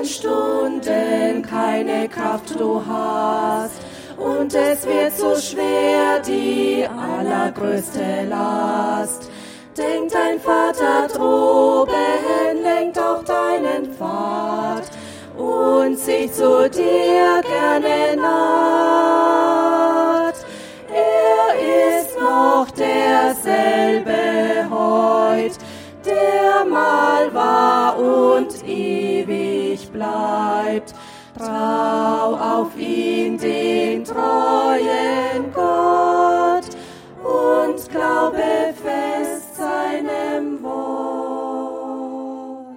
schweren Stunden keine Kraft du hast. Und es wird so schwer, die allergrößte Last. Denk dein Vater droben, lenkt auch deinen Pfad und sich zu dir gerne naht. Er ist noch derselbe heut, der mal war und ewig bleibt. Trau auf ihn, den treuen Gott, und glaube fest seinem Wort.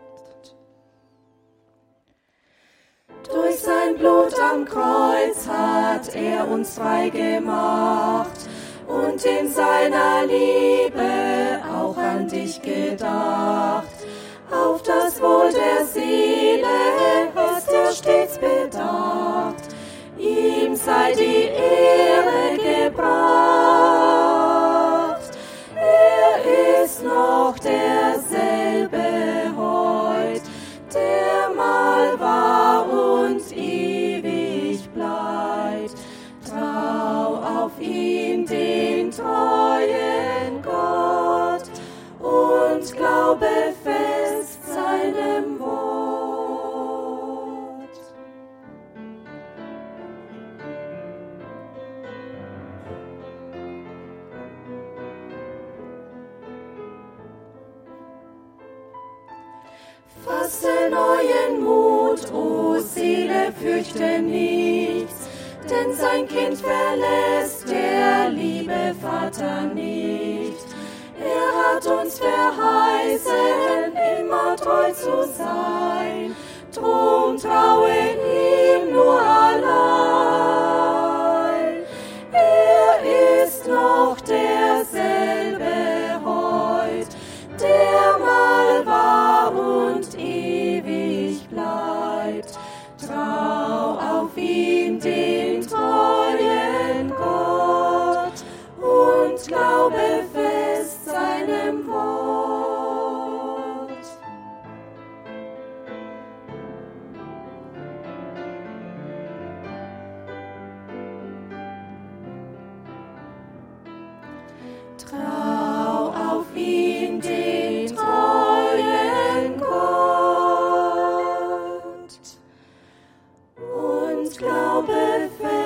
Durch sein Blut am Kreuz hat er uns frei gemacht und in seiner Liebe auch an dich gedacht. Auf das Wohl der Seele ist er stets bedacht. Ihm sei die Ehre gebracht. Er ist noch derselbe heut, der mal war und ewig bleibt. Trau auf ihn, den treuen Gott, und glaube fest seinem Wort. Fasse neuen Mut, o Seele, fürchte nichts, denn sein Kind verlässt der liebe Vater nicht. Er hat uns verheißen, immer treu zu sein, drum traue ihm nur allein. Er ist noch derselbe heut, der mal war und ewig bleibt. Trau auf ihn, den treuen Gott, und glaube fest seinem Wort. Trau auf ihn, den treuen Gott, und glaube fest